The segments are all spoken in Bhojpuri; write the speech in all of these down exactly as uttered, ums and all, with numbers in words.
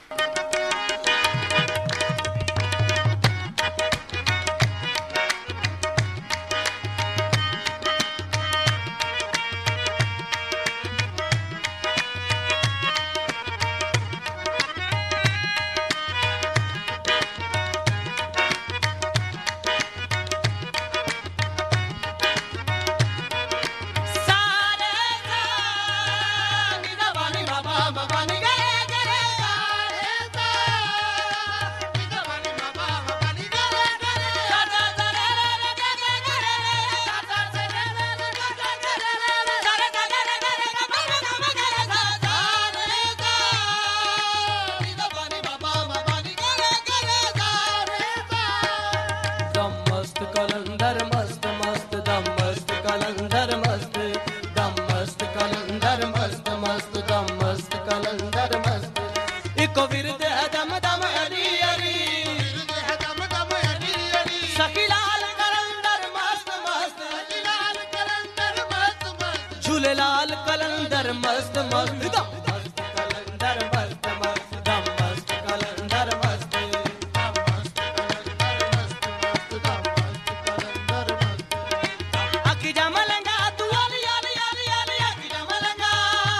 झूलेलाल कलंदर मस्त मस्त दम मस्त कलंदर मस्त मस्त दम मस्त कलंदर मस्त दम मस्त कलंदर मस्त मस्त दम मस्त कलंदर मस्त अखी जमलंगा तू अली अली अली अली अखी जमलंगा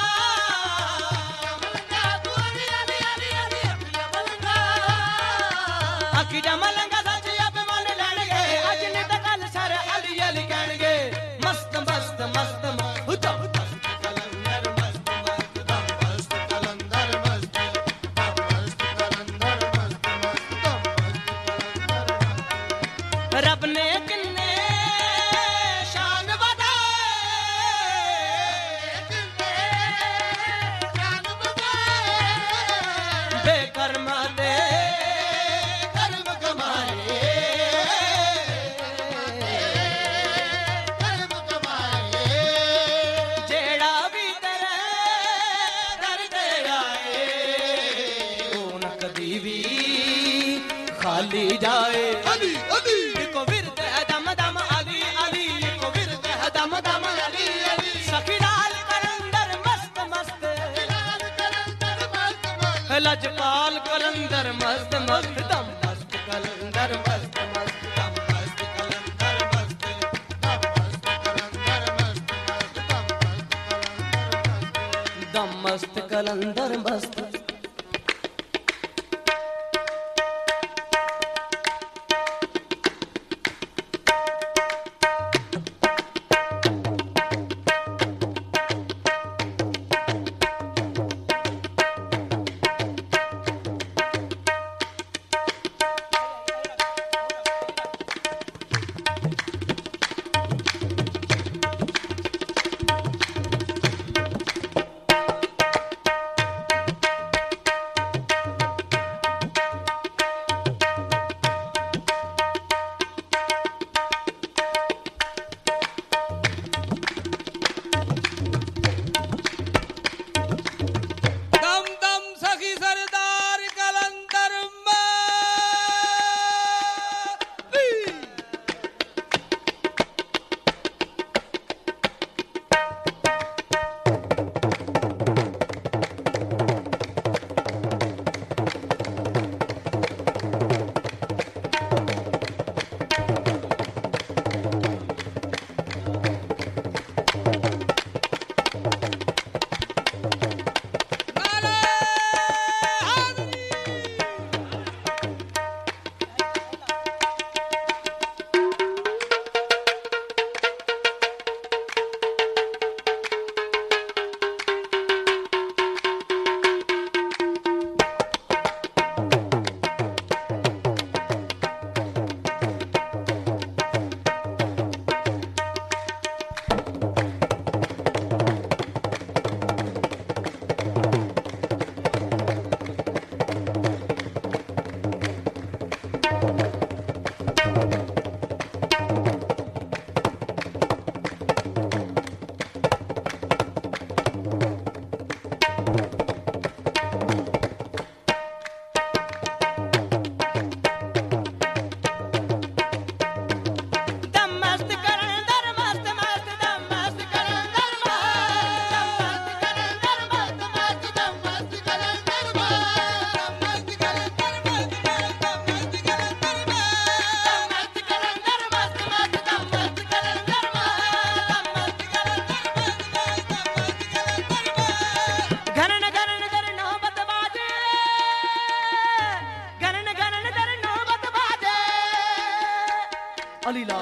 जमलंगा तू अली अली अली अली अखी जमलंगा अखी जमलंगा सच अब मन लड़गे अज ने त कल सर अली अली कहणगे मस्त मस्त मस्त रब ने किन्ने शान बढ़ाए किन्ने शान बढ़ाए बेकर्म दे कर्म कमाए कर्म कमाए जेड़ा भी तेरे दर दे आए ओ न कदी भी खाली जाए अली अली लजपाल कलंदर मस्त मस्त दम मस्त कलंदर मस्त मस्त दम मस्त कलंदर मस्त दम मस्त कलंदर मस्त मस्त दम मस्त कलंदर मस्त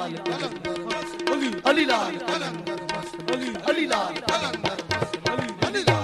लाल कलंदर मस्त अली अली लाल कलंदर मस्त अली अली लाल कलंदर मस्त अली अली लाल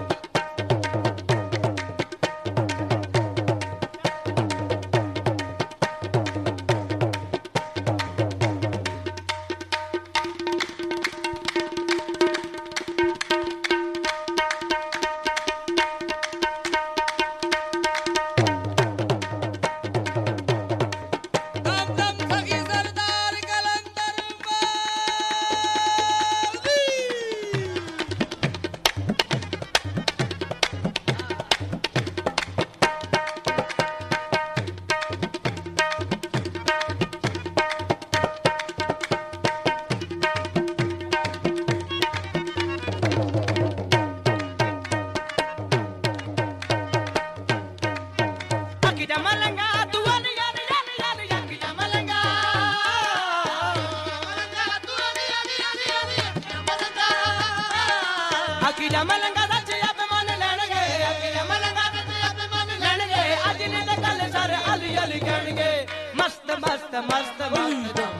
अकीजा मलंगा सच अब मन लेणगे अकीजा मलंगा सच अब मन लेणगे अज ने ते कल सारे अली अली कहणगे मस्त मस्त मस्त मस्त